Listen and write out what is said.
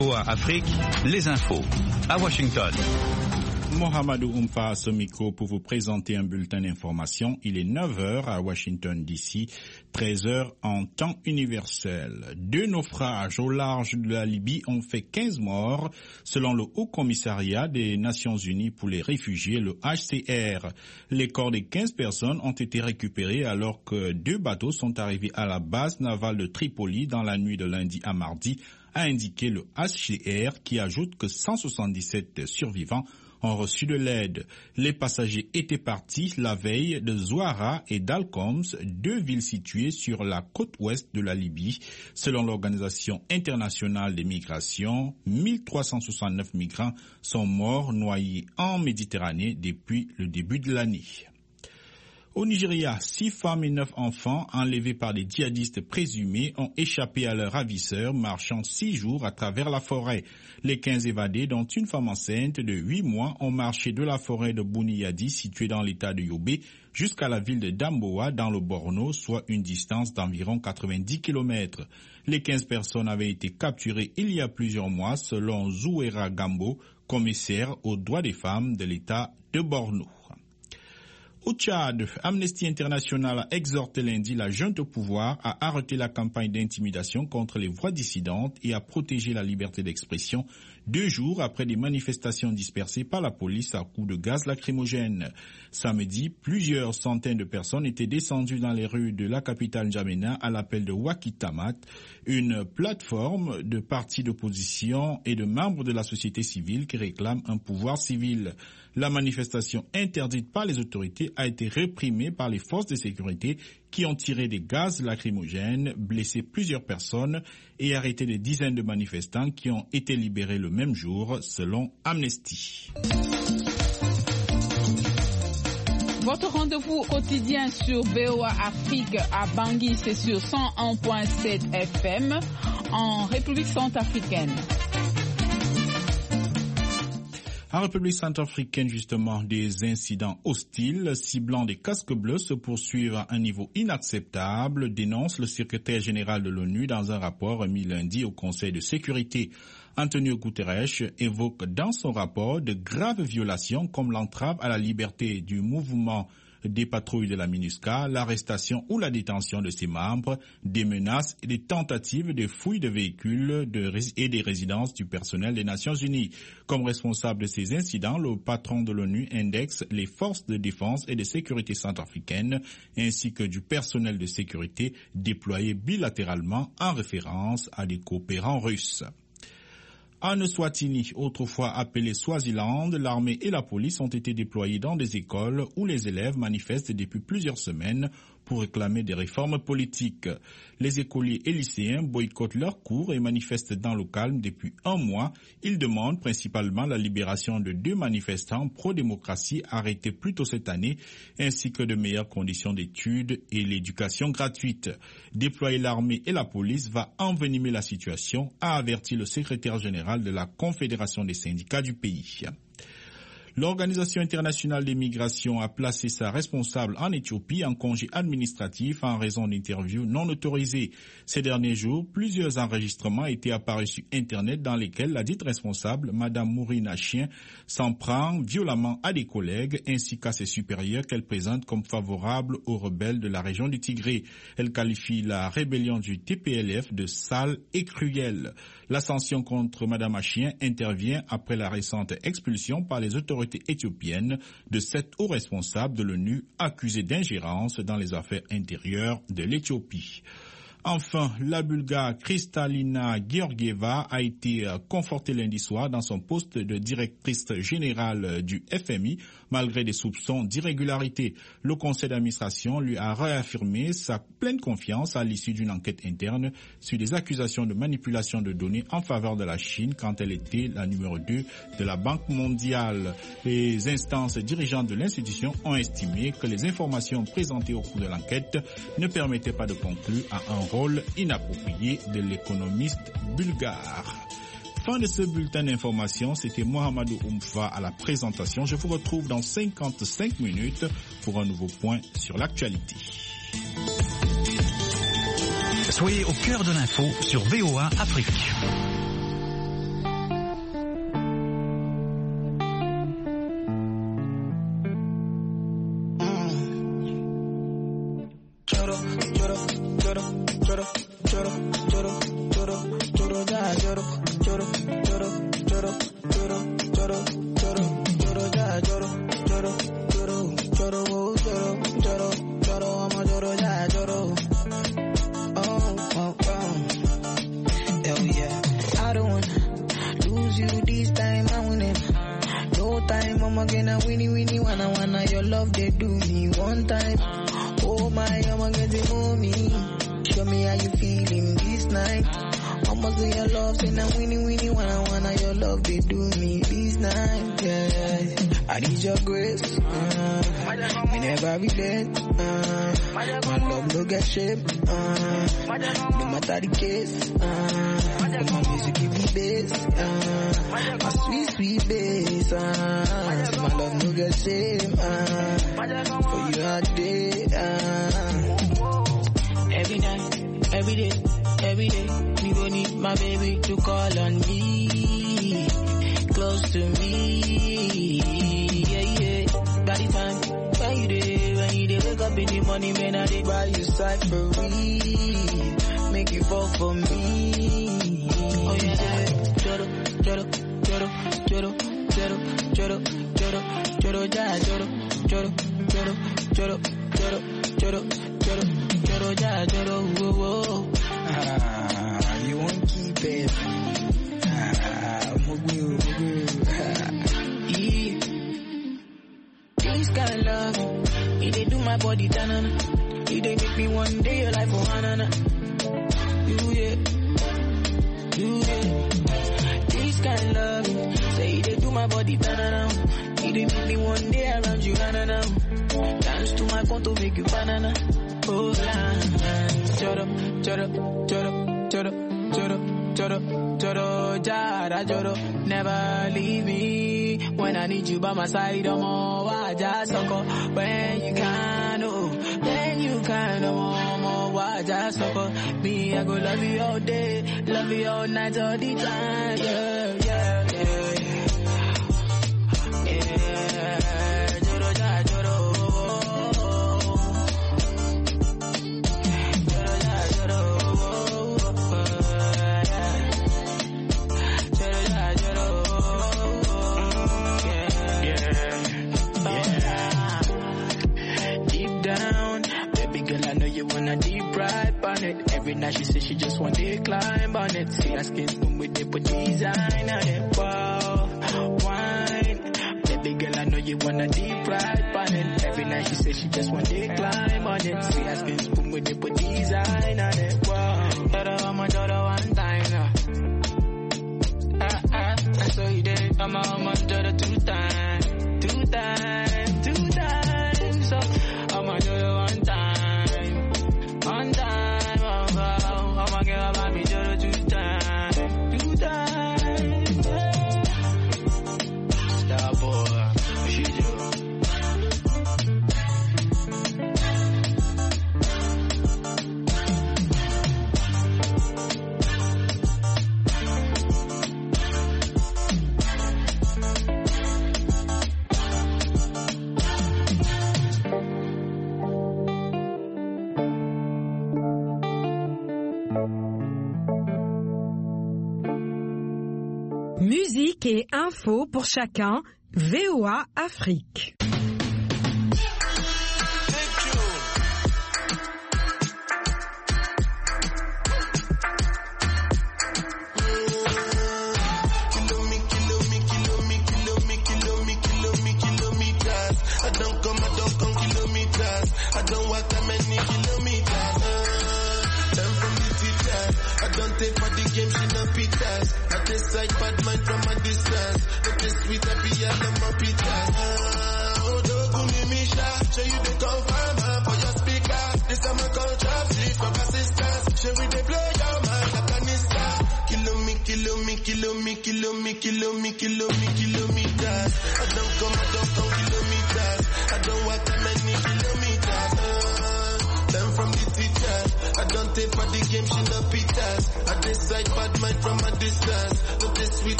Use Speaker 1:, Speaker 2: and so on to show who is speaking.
Speaker 1: Afrique, les infos. À Washington.
Speaker 2: Mohamedou Oumfa à ce micro pour vous présenter un bulletin d'information. Il est 9h à Washington DC, 13h en temps universel. 2 naufrages au large de la Libye ont fait 15 morts, selon le Haut Commissariat des Nations Unies pour les réfugiés, le HCR. Les corps des 15 personnes ont été récupérés alors que 2 bateaux sont arrivés à la base navale de Tripoli dans la nuit de lundi à mardi, a indiqué le HCR, qui ajoute que 177 survivants ont reçu de l'aide. Les passagers étaient partis la veille de Zouara et d'Al-Khoms, 2 villes situées sur la côte ouest de la Libye. Selon l'Organisation internationale des migrations, 1369 migrants sont morts noyés en Méditerranée depuis le début de l'année. Au Nigeria, 6 femmes et 9 enfants enlevés par des djihadistes présumés ont échappé à leurs ravisseurs marchant 6 jours à travers la forêt. Les 15 évadés, dont une femme enceinte de 8 mois, ont marché de la forêt de Bouniyadi, située dans l'état de Yobe, jusqu'à la ville de Damboa, dans le Borno, soit une distance d'environ 90 km. Les 15 personnes avaient été capturées il y a plusieurs mois, selon Zouera Gambo, commissaire aux droits des femmes de l'état de Borno. Au Tchad, Amnesty International a exhorté lundi la junte au pouvoir à arrêter la campagne d'intimidation contre les voix dissidentes et à protéger la liberté d'expression 2 jours après des manifestations dispersées par la police à coups de gaz lacrymogène. Samedi, plusieurs centaines de personnes étaient descendues dans les rues de la capitale N'Djamena à l'appel de Wakitamat, une plateforme de partis d'opposition et de membres de la société civile qui réclament un pouvoir civil. La manifestation interdite par les autorités a été réprimée par les forces de sécurité qui ont tiré des gaz lacrymogènes, blessé plusieurs personnes et arrêté des dizaines de manifestants qui ont été libérés le même jour, selon Amnesty.
Speaker 3: Votre rendez-vous quotidien sur VOA Afrique à Bangui, c'est sur 101.7 FM en République centrafricaine.
Speaker 2: En République centrafricaine, justement, des incidents hostiles ciblant des casques bleus se poursuivent à un niveau inacceptable, dénonce le secrétaire général de l'ONU dans un rapport remis lundi au Conseil de sécurité. Antonio Guterres évoque dans son rapport de graves violations comme l'entrave à la liberté du mouvement des patrouilles de la MINUSCA, l'arrestation ou la détention de ses membres, des menaces et des tentatives de fouilles de véhicules et des résidences du personnel des Nations Unies. Comme responsable de ces incidents, le patron de l'ONU indexe les forces de défense et de sécurité centrafricaines ainsi que du personnel de sécurité déployé bilatéralement en référence à des coopérants russes. En Eswatini, autrefois appelé Swaziland, l'armée et la police ont été déployés dans des écoles où les élèves manifestent depuis plusieurs semaines pour réclamer des réformes politiques. Les écoliers et lycéens boycottent leurs cours et manifestent dans le calme depuis 1 mois. Ils demandent principalement la libération de 2 manifestants pro-démocratie arrêtés plus tôt cette année, ainsi que de meilleures conditions d'études et l'éducation gratuite. Déployer l'armée et la police va envenimer la situation, a averti le secrétaire général de la Confédération des syndicats du pays. L'Organisation internationale des migrations a placé sa responsable en Éthiopie en congé administratif en raison d'interviews non autorisées. Ces derniers jours, plusieurs enregistrements étaient apparus sur Internet dans lesquels la dite responsable, Madame Mourina Chien, s'en prend violemment à des collègues ainsi qu'à ses supérieurs qu'elle présente comme favorables aux rebelles de la région du Tigré. Elle qualifie la rébellion du TPLF de sale et cruelle. La sanction contre Madame Achien intervient après la récente expulsion par les autorités éthiopiennes de 7 hauts responsables de l'ONU accusés d'ingérence dans les affaires intérieures de l'Éthiopie. Enfin, la Bulgare Kristalina Georgieva a été confortée lundi soir dans son poste de directrice générale du FMI, malgré des soupçons d'irrégularité. Le conseil d'administration lui a réaffirmé sa pleine confiance à l'issue d'une enquête interne sur des accusations de manipulation de données en faveur de la Chine quand elle était la numéro 2 de la Banque mondiale. Les instances dirigeantes de l'institution ont estimé que les informations présentées au cours de l'enquête ne permettaient pas de conclure à un rôle inapproprié de l'économiste bulgare. Fin de ce bulletin d'information, c'était Mohamedou Oumfa à la présentation. Je vous retrouve dans 55 minutes pour un nouveau point sur l'actualité.
Speaker 1: Soyez au cœur de l'info sur VOA Afrique.
Speaker 4: love, they do me one time. Oh my, I'ma get it for me. Show me how you feeling this night. I'ma say your love, say now winnie, wanna your love, they do me this night. Yeah, I need your grace. Me never relent. My love no get shame. No matter the case. My music give me bass. My sweet bass. My love no get shame. For you all day. Every night, every day, me gon' need my baby to call on me, close to me, yeah. By the time when you dey wake up in the morning, man, I dey buy you cyphery, make you fall for me. Oh yeah, choro, whoa. You won't keep it. This kind of love, it dey do my body tanana. It dey make me one day your life for hanana. You yeah. This kind of love, say it dey do my body tanana. It dey make me one day around you hanana. Dance to my phone to make you banana. Oh, choro, jara, choro. Never leave me when I need you by my side. I'm all waja soko. When you can, waja soko. Me, I go love you all day, love you all night, all the time. Yeah. Every night she says she just want to climb on it. See her skin smooth with the design on it. Wow, wine. Baby girl, I know you wanna deep ride on it. Every night she says she just want to climb on it. See her skin smooth with the design on it. Wow, I'ma one time. I saw you there. I'ma two times. So I'ma do it one time. One time. I'ma get about me two times. Star boy, she do.
Speaker 5: Musique et info pour chacun, VOA Afrique.
Speaker 6: Kilometers. I don't come kilometers. I don't walk that many kilometers. Learn from the teacher. I don't take for the game, she no pitas. I decide bad mind from a distance. Not this sweet,